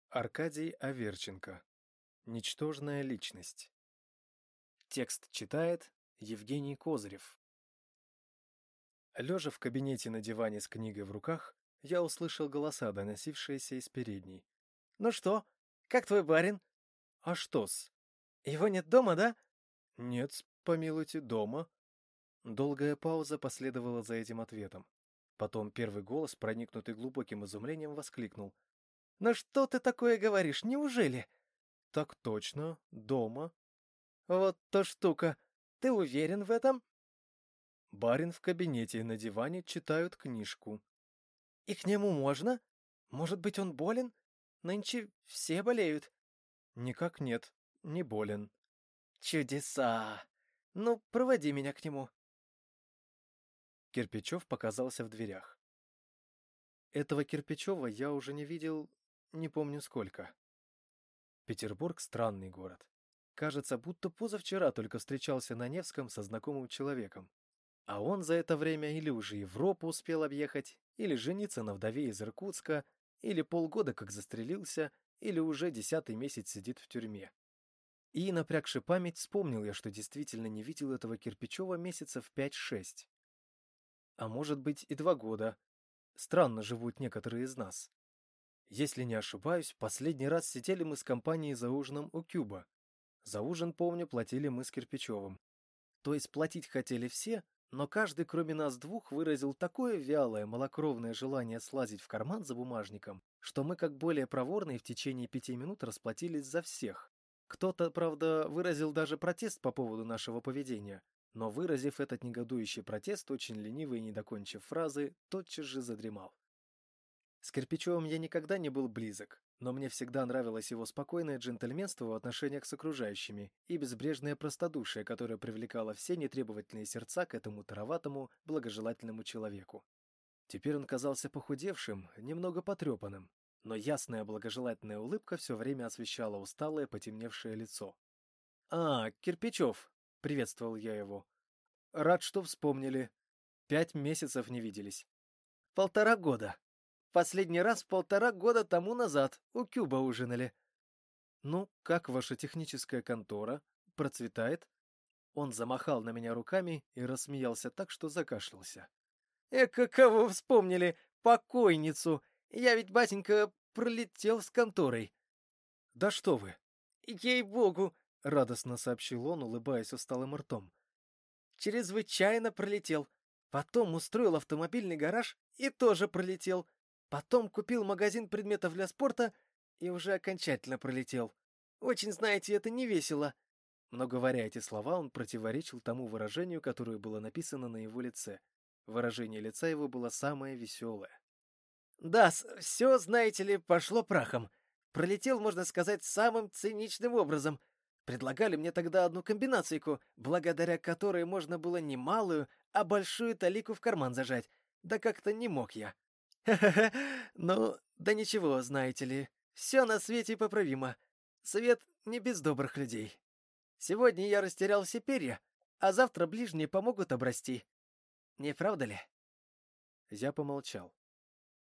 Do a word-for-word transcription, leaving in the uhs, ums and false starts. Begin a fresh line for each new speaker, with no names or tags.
Аркадий Аверченко. Ничтожная личность. Текст читает Евгений Козырев. Лежа в кабинете на диване с книгой в руках, я услышал голоса, доносившиеся из передней.
«Ну что, как твой барин?»
«А что-с?»
«Его нет дома, да?»
«Нет, помилуйте, дома». Долгая пауза последовала за этим ответом. Потом первый голос, проникнутый глубоким изумлением, воскликнул.
«Ну что ты такое говоришь, неужели?»
«Так точно, дома».
«Вот то штука. Ты уверен в этом?»
Барин в кабинете на диване читают книжку.
«И к нему можно? Может быть, он болен? Нынче все болеют».
«Никак нет, не болен».
«Чудеса! Ну, проводи меня к нему».
Кирпичев показался в дверях. Этого Кирпичева я уже не видел, не помню сколько. Петербург — странный город. Кажется, будто позавчера только встречался на Невском со знакомым человеком. А он за это время или уже Европу успел объехать, или жениться на вдове из Иркутска, или полгода как застрелился, или уже десятый месяц сидит в тюрьме. И, напрягши память, вспомнил я, что действительно не видел этого Кирпичева месяцев пять-шесть. А может быть и два года. Странно живут некоторые из нас. Если не ошибаюсь, последний раз сидели мы с компанией за ужином у Кюба. За ужин, помню, платили мы с Кирпичевым. То есть платить хотели все, но каждый, кроме нас двух, выразил такое вялое, малокровное желание слазить в карман за бумажником, что мы, как более проворные, в течение пяти минут расплатились за всех. Кто-то, правда, выразил даже протест по поводу нашего поведения, но, выразив этот негодующий протест, очень лениво и не докончив фразы, тотчас же задремал. С Кирпичевым я никогда не был близок, но мне всегда нравилось его спокойное джентльменство в отношениях с окружающими и безбрежное простодушие, которое привлекало все нетребовательные сердца к этому тароватому, благожелательному человеку. Теперь он казался похудевшим, немного потрепанным, но ясная благожелательная улыбка все время освещала усталое, потемневшее лицо. «А, Кирпичев!» — приветствовал я его. «Рад, что вспомнили. Пять месяцев не виделись».
«Полтора года. Последний раз полтора года тому назад у Кюба ужинали».
«Ну, как ваша техническая контора? Процветает?» Он замахал на меня руками и рассмеялся так, что закашлялся.
«Эка кого вспомнили? Покойницу! Я ведь, батенька, пролетел с конторой».
«Да что вы!»
«Ей-богу!»
— радостно сообщил он, улыбаясь усталым ртом.
«Чрезвычайно пролетел. Потом устроил автомобильный гараж и тоже пролетел. Потом купил магазин предметов для спорта и уже окончательно пролетел. Очень, знаете, это не весело».
Но, говоря эти слова, он противоречил тому выражению, которое было написано на его лице. Выражение лица его было самое веселое.
«Да, все, знаете ли, пошло прахом. Пролетел, можно сказать, самым циничным образом. Предлагали мне тогда одну комбинацийку, благодаря которой можно было не малую, а большую талику в карман зажать. Да как-то не мог я. Ха-ха-ха, ну, да ничего, знаете ли, все на свете поправимо. Свет не без добрых людей. Сегодня я растерял все перья, а завтра ближние помогут обрасти. Не правда ли?»
Я помолчал.